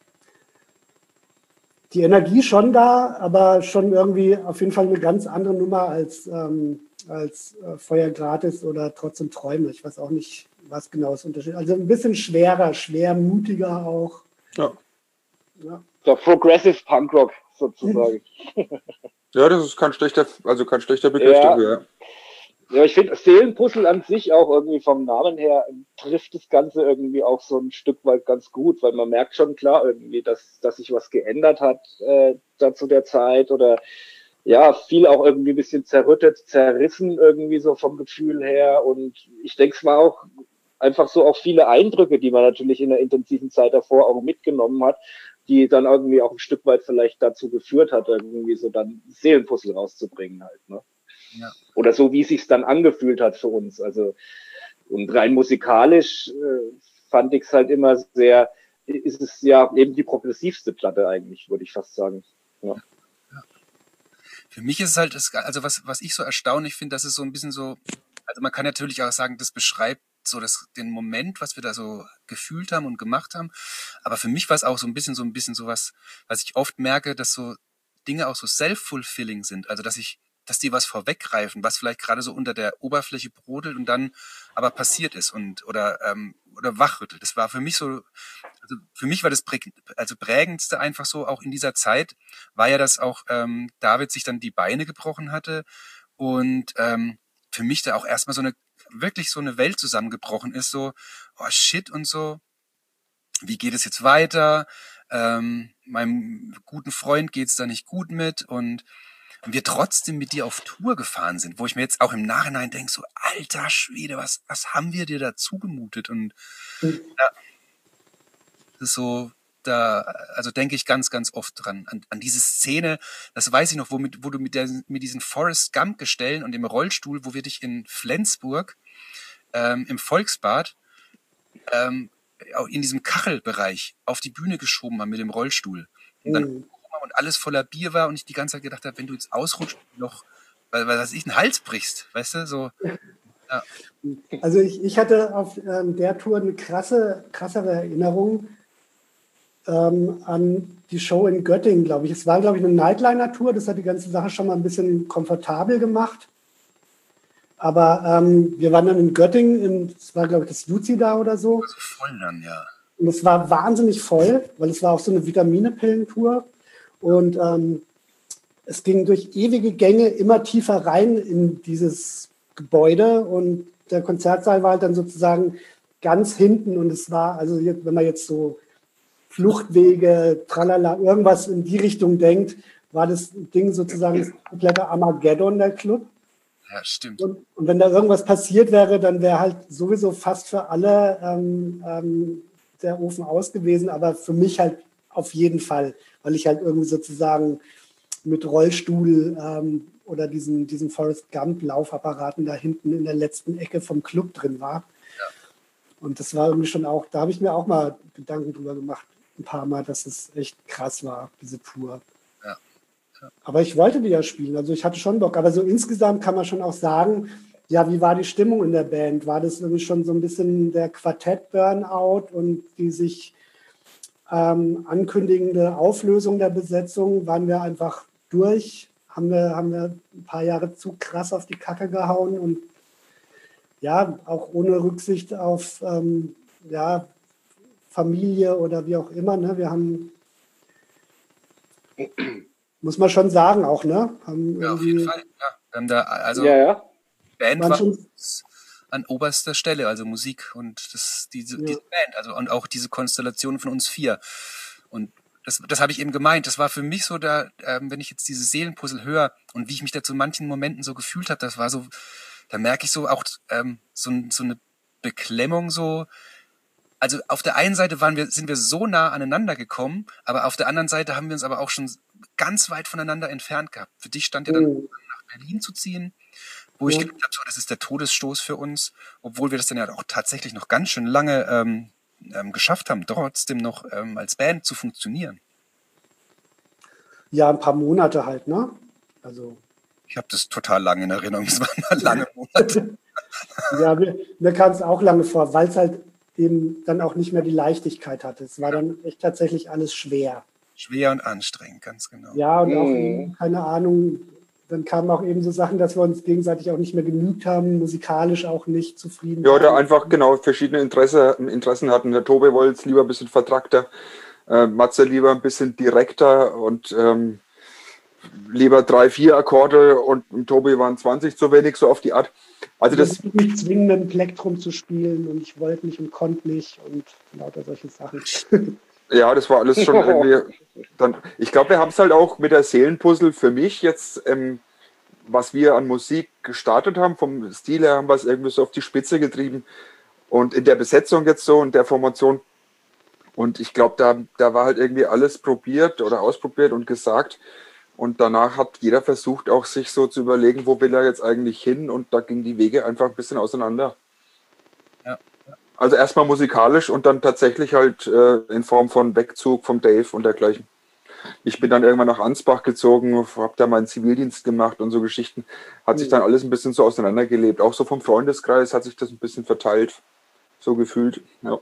die Energie schon da, aber schon irgendwie auf jeden Fall eine ganz andere Nummer als, ähm, als äh, Feuer gratis oder Trotzdem Träume. Ich weiß auch nicht, was genau das Unterschied ist. Also ein bisschen schwerer, schwermutiger auch. Ja. Ja. So Progressive Punkrock sozusagen. Ja, das ist kein schlechter, also kein schlechter Begriff Ja. dafür. Ja. Ja, ich finde Seelenpuzzle an sich auch irgendwie vom Namen her trifft das Ganze irgendwie auch so ein Stück weit ganz gut, weil man merkt schon klar irgendwie, dass, dass sich was geändert hat äh, da zu der Zeit oder ja, viel auch irgendwie ein bisschen zerrüttet, zerrissen irgendwie so vom Gefühl her und ich denke es war auch einfach so auch viele Eindrücke, die man natürlich in der intensiven Zeit davor auch mitgenommen hat, die dann irgendwie auch ein Stück weit vielleicht dazu geführt hat, irgendwie so dann Seelenpuzzle rauszubringen halt, ne? Ja. Oder so, wie es sich dann angefühlt hat für uns. Also, und rein musikalisch äh, fand ich es halt immer sehr, ist es ja eben die progressivste Platte eigentlich, würde ich fast sagen. Ja. Für mich ist es halt, das, also was, was ich so erstaunlich finde, das ist so ein bisschen so, also man kann natürlich auch sagen, das beschreibt so das, den Moment, was wir da so gefühlt haben und gemacht haben. Aber für mich war es auch so ein bisschen so ein bisschen sowas, was ich oft merke, dass so Dinge auch so self-fulfilling sind. Also dass ich, dass die was vorweggreifen, was vielleicht gerade so unter der Oberfläche brodelt und dann aber passiert ist und oder ähm, oder wachrüttelt. Das war für mich so, also für mich war das präg, also prägendste einfach so auch in dieser Zeit war ja, dass auch ähm, David sich dann die Beine gebrochen hatte und ähm, für mich da auch erstmal so eine wirklich so eine Welt zusammengebrochen ist, so oh shit und so, wie geht es jetzt weiter? Ähm, meinem guten Freund geht's da nicht gut mit und und wir trotzdem mit dir auf Tour gefahren sind, wo ich mir jetzt auch im Nachhinein denke, so alter Schwede, was, was haben wir dir da zugemutet? Und Mhm. ja, das ist so, da, also denke ich ganz, ganz oft dran, an, an diese Szene, das weiß ich noch, wo, mit, wo du mit, der, mit diesen Forrest Gump-Gestellen und dem Rollstuhl, wo wir dich in Flensburg ähm, im Volksbad ähm, auch in diesem Kachelbereich auf die Bühne geschoben haben mit dem Rollstuhl. Und dann Mhm. und alles voller Bier war und ich die ganze Zeit gedacht habe, wenn du jetzt ausrutscht, noch, weil, weil was ich einen Hals brichst, weißt du, so, Ja. Also ich, ich hatte auf ähm, der Tour eine krasse, krassere Erinnerung ähm, an die Show in Göttingen, glaube ich. Es war, glaube ich, eine Nightliner-Tour. Das hat die ganze Sache schon mal ein bisschen komfortabel gemacht. Aber ähm, wir waren dann in Göttingen, es war, glaube ich, das Luzi da oder so. Also voll dann, ja. Und es war wahnsinnig voll, weil es war auch so eine Vitamine-Pillen-Tour. Und ähm, es ging durch ewige Gänge immer tiefer rein in dieses Gebäude. Und der Konzertsaal war halt dann sozusagen ganz hinten. Und es war, also jetzt, wenn man jetzt so Fluchtwege, tralala, irgendwas in die Richtung denkt, war das Ding sozusagen das komplette Armageddon, der Club. Ja, stimmt. Und, und wenn da irgendwas passiert wäre, dann wäre halt sowieso fast für alle ähm, ähm, der Ofen aus gewesen, aber für mich halt auf jeden Fall, weil ich halt irgendwie sozusagen mit Rollstuhl ähm, oder diesen, diesen Forrest Gump-Laufapparaten da hinten in der letzten Ecke vom Club drin war. Ja. Und das war irgendwie schon auch, da habe ich mir auch mal Gedanken drüber gemacht, ein paar Mal, dass es echt krass war, diese Tour. Ja. Ja. Aber ich wollte die ja spielen, also ich hatte schon Bock. Aber so insgesamt kann man schon auch sagen, ja, wie war die Stimmung in der Band? War das irgendwie schon so ein bisschen der Quartett-Burnout und die sich ähm, ankündigende Auflösung der Besetzung? Waren wir einfach durch? Haben wir, haben wir ein paar Jahre zu krass auf die Kacke gehauen und ja, auch ohne Rücksicht auf ähm, ja, Familie oder wie auch immer. Ne? Wir haben, muss man schon sagen auch, ne? Haben ja, auf jeden Fall. Ja. Wir haben da, also ja, ja. Band war an oberster Stelle, also Musik und das, diese, ja. diese Band, also und auch diese Konstellation von uns vier. Und das, das habe ich eben gemeint. Das war für mich so, da, ähm, wenn ich jetzt diese Seelenpuzzle höre und wie ich mich da zu manchen Momenten so gefühlt habe, das war so, da merke ich so auch ähm, so, so eine Beklemmung so. Also auf der einen Seite waren wir, sind wir so nah aneinander gekommen, aber auf der anderen Seite haben wir uns aber auch schon ganz weit voneinander entfernt gehabt. Für dich stand ja dann Mhm. nach Berlin zu ziehen, wo ich Ja. gedacht habe, so, das ist der Todesstoß für uns, obwohl wir das dann ja auch tatsächlich noch ganz schön lange ähm, ähm, geschafft haben, trotzdem noch ähm, als Band zu funktionieren. Ja, ein paar Monate halt, ne? Also Ich habe das total lange in Erinnerung, das waren mal lange Monate. ja, mir, mir kam es auch lange vor, weil es halt eben dann auch nicht mehr die Leichtigkeit hatte. Es war dann echt tatsächlich alles schwer. Schwer und anstrengend, ganz genau. Ja, und auch, Mhm. eben, keine Ahnung, dann kamen auch eben so Sachen, dass wir uns gegenseitig auch nicht mehr genügt haben, musikalisch auch nicht zufrieden Ja, oder waren. einfach genau verschiedene Interesse, Interessen hatten. Der Tobi wollte es lieber ein bisschen vertrackter, äh, Matze lieber ein bisschen direkter und ähm, lieber drei, vier Akkorde und im Tobi waren zwanzig zu wenig, so auf die Art. Also das, Ich mich zwingen, ein Plektrum zu spielen und ich wollte nicht und konnte nicht und lauter solche Sachen. ja, das war alles schon irgendwie. Dann, ich glaube, wir haben es halt auch mit der Seelenpuzzle für mich jetzt, ähm, was wir an Musik gestartet haben, vom Stil her haben wir es irgendwie so auf die Spitze getrieben und in der Besetzung jetzt so und der Formation. Und ich glaube, da, da war halt irgendwie alles probiert oder ausprobiert und gesagt. Und danach hat jeder versucht, auch sich so zu überlegen, wo will er jetzt eigentlich hin? Und da gingen die Wege einfach ein bisschen auseinander. Ja. Also erstmal musikalisch und dann tatsächlich halt äh, in Form von Wegzug vom Dave und dergleichen. Ich bin dann irgendwann nach Ansbach gezogen, habe da meinen Zivildienst gemacht und so Geschichten. Hat sich dann alles ein bisschen so auseinandergelebt. Auch so vom Freundeskreis hat sich das ein bisschen verteilt, so gefühlt. Ja.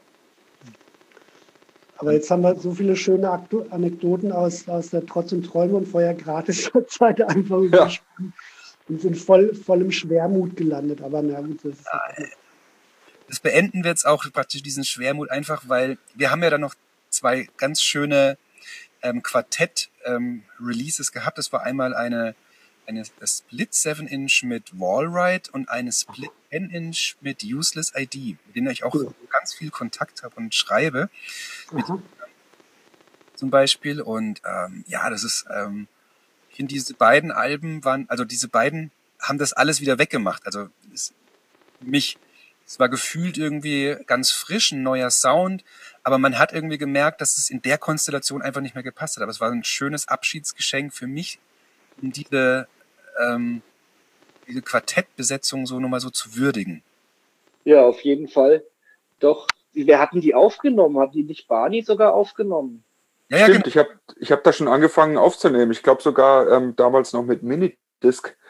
Aber jetzt haben wir so viele schöne Aktu- Anekdoten aus, aus der Trotz und Träume und vorher gratis Zeit einfach übersprungen und sind voll, voll im Schwermut gelandet. Aber na gut, das ist halt Das beenden wir jetzt auch praktisch diesen Schwermut einfach, weil wir haben ja dann noch zwei ganz schöne ähm, Quartett-Releases ähm, gehabt. Das war einmal eine, eine Split seven Inch mit Wallride und eine Split ten Inch mit Useless I D, mit denen ich auch Cool. ganz viel Kontakt habe und schreibe. Mit, Aha. zum Beispiel. Und ähm, ja, das ist, ähm, ich finde, diese beiden Alben waren, also diese beiden haben das alles wieder weggemacht. Also es, mich, es war gefühlt irgendwie ganz frisch, ein neuer Sound, aber man hat irgendwie gemerkt, dass es in der Konstellation einfach nicht mehr gepasst hat. Aber es war ein schönes Abschiedsgeschenk für mich, um diese, ähm, diese Quartettbesetzung so nochmal so zu würdigen. Ja, auf jeden Fall. Doch, wer hatten die aufgenommen? Hat die nicht Barney sogar aufgenommen? Ja, ja, Stimmt, genau. ich habe ich hab da schon angefangen aufzunehmen. Ich glaube sogar ähm, damals noch mit Minidisc.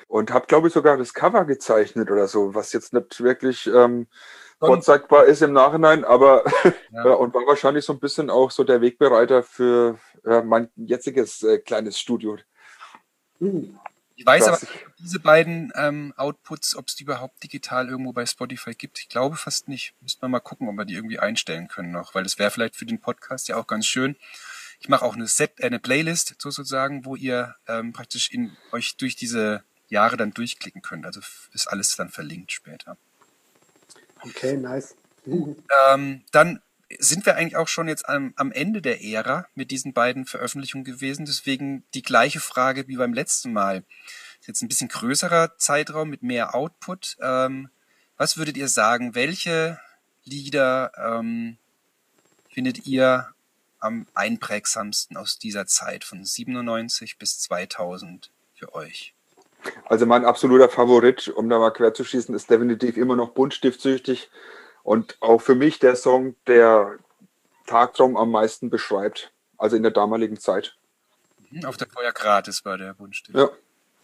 und habe, glaube ich, sogar das Cover gezeichnet oder so, was jetzt nicht wirklich ähm, vorzeigbar ist im Nachhinein, aber ja. Ja, und war wahrscheinlich so ein bisschen auch so der Wegbereiter für ja, mein jetziges äh, kleines Studio. Ich weiß Krass. aber diese beiden ähm, Outputs, ob es die überhaupt digital irgendwo bei Spotify gibt. Ich glaube fast nicht. Müssten wir mal gucken, ob wir die irgendwie einstellen können noch, weil das wäre vielleicht für den Podcast ja auch ganz schön. Ich mache auch eine Set, äh, eine Playlist sozusagen, wo ihr ähm, praktisch in euch durch diese Jahre dann durchklicken könnt. Also ist alles dann verlinkt später. Okay, nice. Ähm, dann sind wir eigentlich auch schon jetzt am, am Ende der Ära mit diesen beiden Veröffentlichungen gewesen. Deswegen die gleiche Frage wie beim letzten Mal. Ist jetzt ein bisschen größerer Zeitraum mit mehr Output. Ähm, was würdet ihr sagen? Welche Lieder ähm, findet ihr am einprägsamsten aus dieser Zeit von siebenundneunzig bis zweitausend für euch? Also mein absoluter Favorit, um da mal quer zu schießen, ist definitiv immer noch Buntstiftsüchtig und auch für mich der Song, der Tagtraum am meisten beschreibt, also in der damaligen Zeit. Auf der Feuer gratis war der Buntstift. Ja.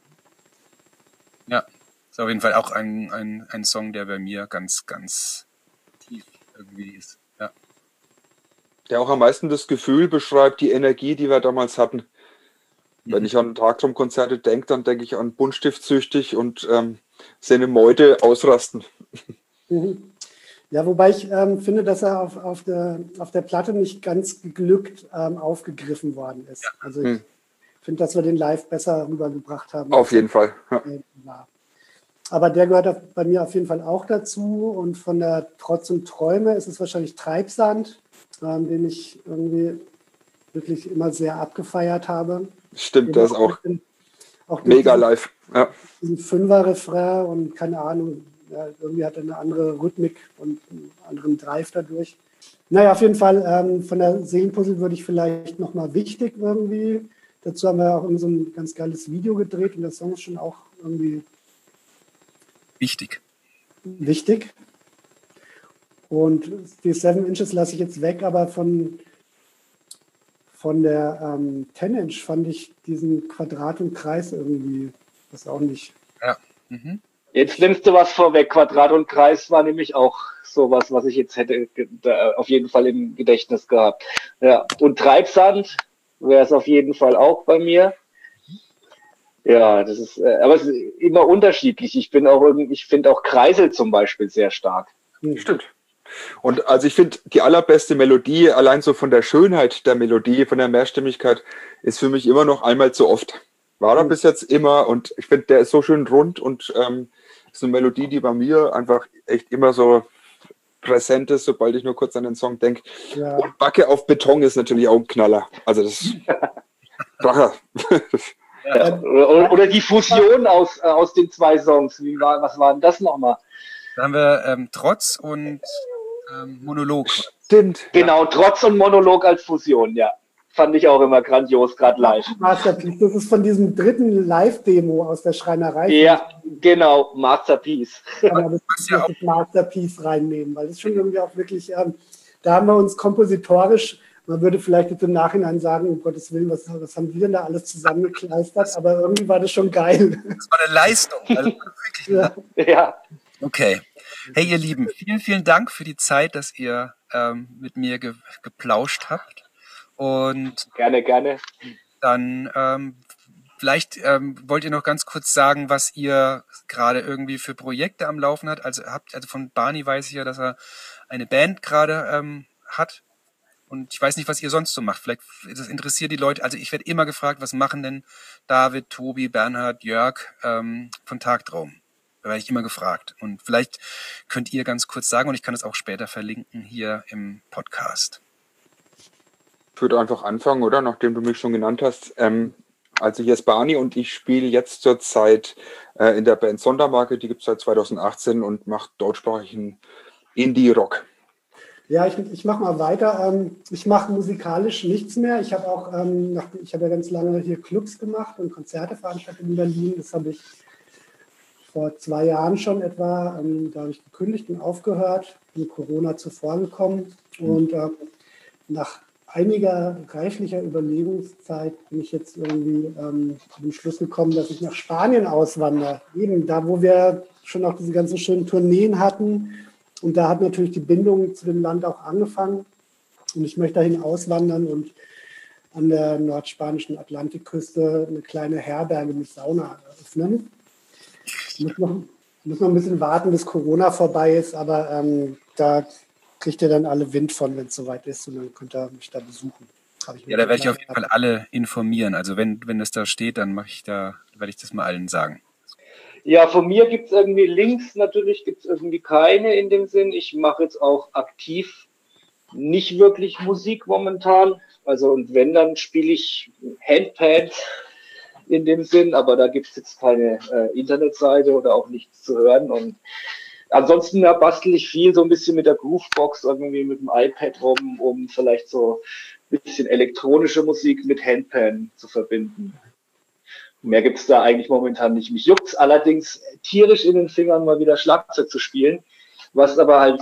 Ja, ist auf jeden Fall auch ein, ein, ein Song, der bei mir ganz, ganz tief irgendwie ist. Ja. Der auch am meisten das Gefühl beschreibt, die Energie, die wir damals hatten. Wenn mhm. ich an Tagtraumkonzerte denke, dann denke ich an Buntstiftsüchtig und ähm, seine Meute ausrasten. Mhm. Ja, wobei ich ähm, finde, dass er auf, auf, der, auf der Platte nicht ganz geglückt ähm, aufgegriffen worden ist. Ja. Also ich mhm. finde, dass wir den live besser rübergebracht haben. Auf jeden Fall. Ja. Aber der gehört bei mir auf jeden Fall auch dazu. Und von der Trotz und Träume ist es wahrscheinlich Treibsand, ähm, den ich irgendwie wirklich immer sehr abgefeiert habe. Stimmt, der ist auch, den, auch mega live. Ja. Ein Fünfer-Refrain und keine Ahnung, ja, irgendwie hat er eine andere Rhythmik und einen anderen Drive dadurch. Naja, auf jeden Fall ähm, von der Seelenpuzzle würde ich vielleicht nochmal Wichtig irgendwie. Dazu haben wir auch so ein ganz geiles Video gedreht und der Song ist schon auch irgendwie wichtig. Wichtig. Und die Seven Inches lasse ich jetzt weg, aber von, von der ähm, Ten Inch fand ich diesen Quadrat und Kreis irgendwie, das auch nicht. Ja. Mhm. Jetzt nimmst du was vorweg. Quadrat und Kreis war nämlich auch sowas, was ich jetzt hätte auf jeden Fall im Gedächtnis gehabt. Ja. Und Treibsand wäre es auf jeden Fall auch bei mir. Ja, das ist, äh, aber es ist immer unterschiedlich. Ich bin auch irgendwie, ich finde auch Kreisel zum Beispiel sehr stark. Stimmt. Und also ich finde, die allerbeste Melodie, allein so von der Schönheit der Melodie, von der Mehrstimmigkeit, ist für mich immer noch Einmal zu oft. War er mhm. bis jetzt immer und ich finde, der ist so schön rund und ähm, ist eine Melodie, die bei mir einfach echt immer so präsent ist, sobald ich nur kurz an den Song denke. Ja. Und Backe auf Beton ist natürlich auch ein Knaller. Also das ist Bracher. Ja. Oder, oder die Fusion aus, äh, aus den zwei Songs. Wie war, was war denn das nochmal? Da haben wir ähm, Trotz und ähm, Monolog. Stimmt. Genau, Trotz und Monolog als Fusion, ja. Fand ich auch immer grandios, gerade live. Masterpiece, das ist von diesem dritten Live-Demo aus der Schreinerei. Ja, genau, Masterpiece. Ja, das ist ja das Masterpiece reinnehmen, weil das schon irgendwie auch wirklich, ähm, da haben wir uns kompositorisch, man würde vielleicht jetzt im Nachhinein sagen, um Gottes Willen, was, was haben die denn da alles zusammengekleistert, aber irgendwie war das schon geil. Das war eine Leistung. Also wirklich ja. ja. Okay. Hey, ihr Lieben, vielen, vielen Dank für die Zeit, dass ihr ähm, mit mir ge geplauscht habt. Und gerne, gerne. Dann ähm, vielleicht ähm, wollt ihr noch ganz kurz sagen, was ihr gerade irgendwie für Projekte am Laufen habt. Also habt, also von Barney weiß ich ja, dass er eine Band gerade ähm, hat. Und ich weiß nicht, was ihr sonst so macht. Vielleicht das interessiert die Leute. Also ich werde immer gefragt, was machen denn David, Tobi, Bernhard, Jörg ähm, von Tagtraum? Da werde ich immer gefragt. Und vielleicht könnt ihr ganz kurz sagen, und ich kann es auch später verlinken hier im Podcast. Ich würde einfach anfangen, oder? Nachdem du mich schon genannt hast. Ähm, also hier ist Barney und ich spiele jetzt zurzeit äh, in der Band Sondermarke, die gibt es seit zweitausendachtzehn und macht deutschsprachigen Indie-Rock. Ja, ich, ich mache mal weiter. Ähm, ich mache musikalisch nichts mehr. Ich habe auch, ähm, nach, ich habe ja ganz lange hier Clubs gemacht und Konzerte veranstaltet in Berlin. Das habe ich vor zwei Jahren schon etwa. Ähm, da habe ich gekündigt und aufgehört. Bin Corona zuvor gekommen und ähm, nach einiger reiflicher Überlegungszeit bin ich jetzt irgendwie ähm, zu dem Schluss gekommen, dass ich nach Spanien auswandere. Eben da, wo wir schon auch diese ganzen schönen Tourneen hatten. Und da hat natürlich die Bindung zu dem Land auch angefangen. Und ich möchte dahin auswandern und an der nordspanischen Atlantikküste eine kleine Herberge mit Sauna eröffnen. Ich muss noch, muss noch ein bisschen warten, bis Corona vorbei ist, aber ähm, da kriegt ihr dann alle Wind von, wenn es soweit ist, und dann könnt ihr mich da besuchen. Ich ja, da werde ich auf jeden Fall alle informieren. Also wenn, wenn das da steht, dann mache ich da, werde ich das mal allen sagen. Ja, von mir gibt es irgendwie Links, natürlich gibt es irgendwie keine in dem Sinn. Ich mache jetzt auch aktiv nicht wirklich Musik momentan. Also und wenn, dann spiele ich Handpan in dem Sinn, aber da gibt es jetzt keine äh, Internetseite oder auch nichts zu hören. Und ansonsten ja, bastel ich viel so ein bisschen mit der Groovebox, irgendwie mit dem iPad rum, um vielleicht so ein bisschen elektronische Musik mit Handpan zu verbinden. Mehr gibt es da eigentlich momentan nicht. Mich juckt's allerdings tierisch in den Fingern, mal wieder Schlagzeug zu spielen, was aber halt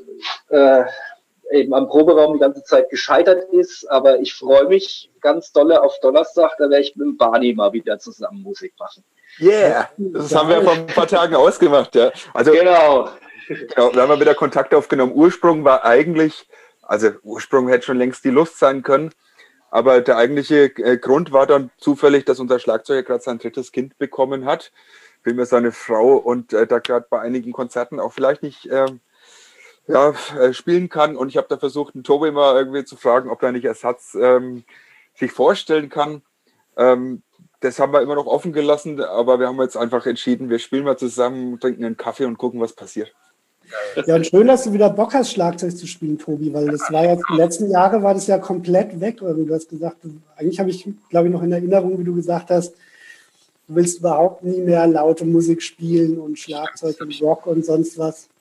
äh, eben am Proberaum die ganze Zeit gescheitert ist. Aber ich freue mich ganz dolle auf Donnerstag, da werde ich mit dem Barney mal wieder zusammen Musik machen. Yeah, das haben wir vor ein paar Tagen ausgemacht. Ja. Also, genau. genau. Da haben wir wieder Kontakt aufgenommen. Ursprung war eigentlich, also Ursprung hätte schon längst die Lust sein können, aber der eigentliche äh, Grund war dann zufällig, dass unser Schlagzeuger gerade sein drittes Kind bekommen hat. Will mir seine Frau und äh, da gerade bei einigen Konzerten auch vielleicht nicht ähm, ja, äh, spielen kann. Und ich habe da versucht, den Tobi mal irgendwie zu fragen, ob da nicht Ersatz ähm, sich vorstellen kann. Ähm, das haben wir immer noch offen gelassen, aber wir haben jetzt einfach entschieden, wir spielen mal zusammen, trinken einen Kaffee und gucken, was passiert. Ja, und schön, dass du wieder Bock hast, Schlagzeug zu spielen, Tobi, weil das war jetzt, die letzten Jahre war das ja komplett weg. Du hast gesagt, du, eigentlich habe ich, glaube ich, noch in Erinnerung, wie du gesagt hast, du willst überhaupt nie mehr laute Musik spielen und Schlagzeug und Rock und sonst was.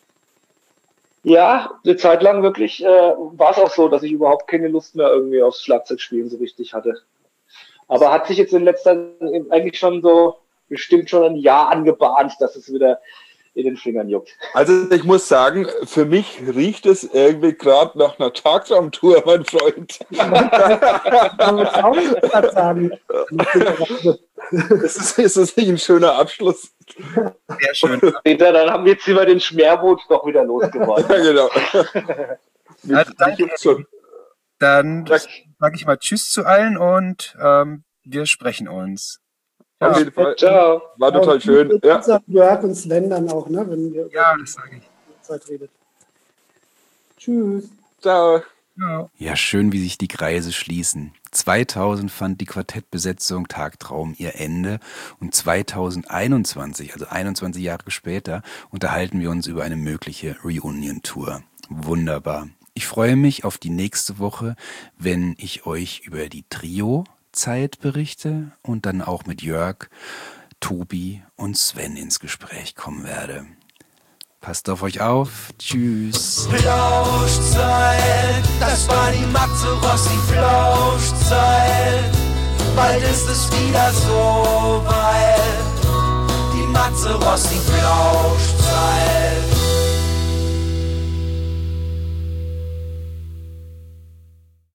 Ja, eine Zeit lang wirklich äh, war es auch so, dass ich überhaupt keine Lust mehr irgendwie aufs Schlagzeugspielen so richtig hatte. Aber hat sich jetzt in letzter Zeit eigentlich schon so bestimmt schon ein Jahr angebahnt, dass es wieder in den Fingern juckt. Also ich muss sagen, für mich riecht es irgendwie gerade nach einer Tagtraumtour, mein Freund. Das ist, ist das nicht ein schöner Abschluss? Sehr schön. Peter, dann haben wir jetzt über den Schmermut doch wieder losgeworden. Ja, genau. Also, danke, schon. Dann sage ich mal Tschüss zu allen und ähm, wir sprechen uns. Ja. Auf jeden Fall. Ciao. War total schön. Ja. Jörg und Sven dann auch, ne? Wenn wir ja, das sage ich. Zeit redet. Tschüss. Ciao. Ja, schön, wie sich die Kreise schließen. zweitausend fand die Quartettbesetzung Tagtraum ihr Ende und zweitausendeinundzwanzig, also einundzwanzig Jahre später, unterhalten wir uns über eine mögliche Reunion-Tour. Wunderbar. Ich freue mich auf die nächste Woche, wenn ich euch über die Trio-Zeit berichte und dann auch mit Jörg, Tobi und Sven ins Gespräch kommen werde. Passt auf euch auf. Tschüss. Flauschzeit, das war die Matze Rossi Flauschzeit. Bald ist es wieder so weit. Die Matze Rossi Flauschzeit.